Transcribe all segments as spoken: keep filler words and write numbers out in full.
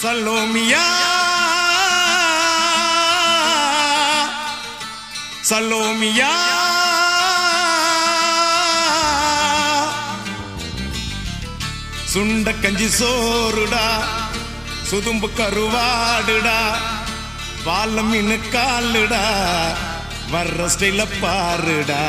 சலோமியா சலோமியா சுண்ட கஞ்சி சோறுடா சுதும்பு கருவாடுடா பாலம் மீனு காலுடா வர்ற ஸ்டைல பாருடா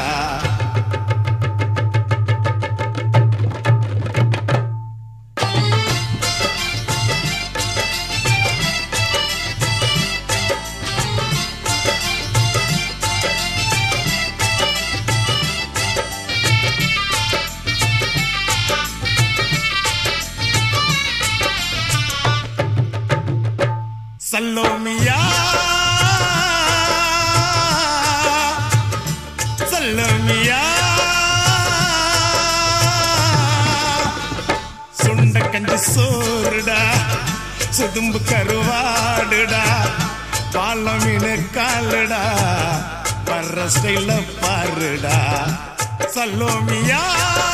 சலோமியா சலோமியா சுண்ட கஞ்சி சோறுடா சுதும்பு கருவாடுடா பாலம் மீனு காலுடா வர்ற ஸ்டைல பாருடா சலோமியா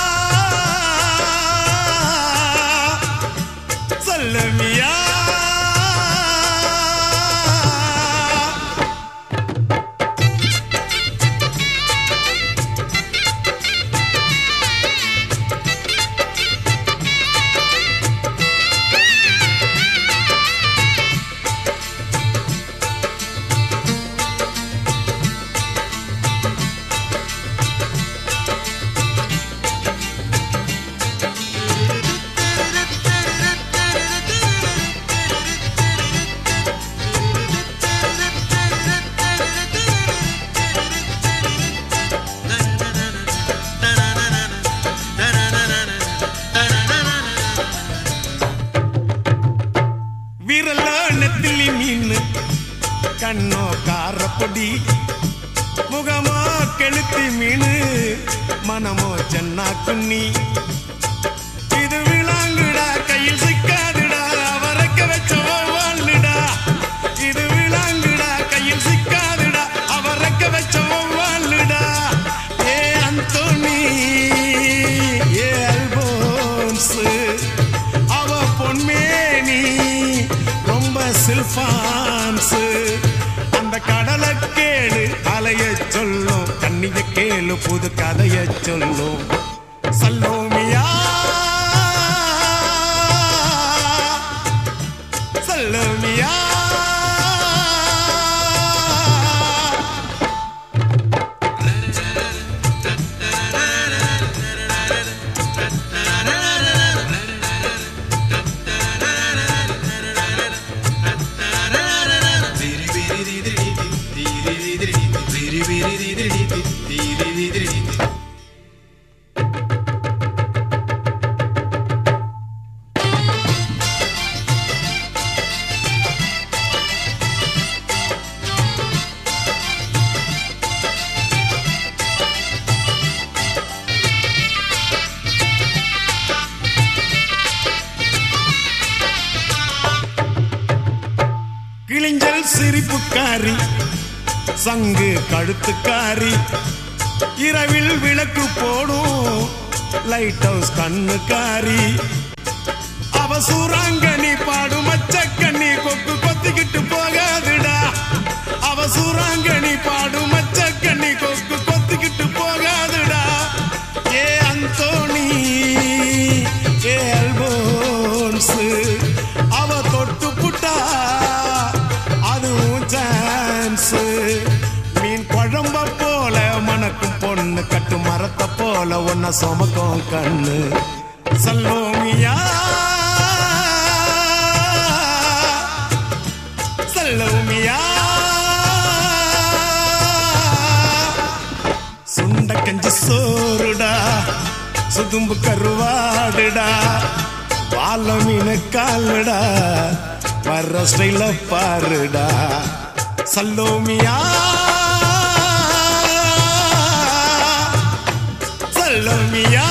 சலோமியா கண்ணோ காரப்பொடி முகமோ கெளுத்தி மீனு மனமோ சென்னா குன்னி இது விளாங்குடா கையில் சிக்காதுடா அவரக்க வச்ச வாழ்டா இது விளாங்குடா கையில் சிக்காதுடா அவரக்க வச்ச வாழ்டா ஏ அந்தோனி ஏ அல்போன்ஸ் அவ பொன்மேனி ரொம்ப சில்பான்ஸ் கடலை கேளு அலைய சொல்லும் கண்ணிய கேளு புது கதைய சொல்லும் சலோமியா சலோமியா கிழிஞ்சல் சிரிப்புக்காரி சங்கு கழுத்துக்காரி இரவில் விளக்கு போடும் லைட் ஹவுஸ் கண்ணுக்காரி அவ சூறாங்கண்ணி பாடும் மச்சக்கண்ணி கொக்கு கொத்திக்கிட்டு போகாதுடா அவ சூறாங்கண்ணி பாடும் மச்சக்கண்ணி கொக்கு கொத்திக்கிட்டு போகாதுடா ஏ அந்தோனி ஏ அல்போன்ஸ் அவ தொட்டு புட்டா மீன் குழம்ப போல மணக்கும் பொண்ணு கட்டு மரத்தை போல ஒன்ன சுமக்கும் கண்ணு சலோமியா சலோமியா சுண்ட கஞ்சி சோறுடா சுதும்பு கருவாடுடா பாலம் மீனு காலுடா வர்ற ஸ்டைல பாருடா சலோமியா சலோமியா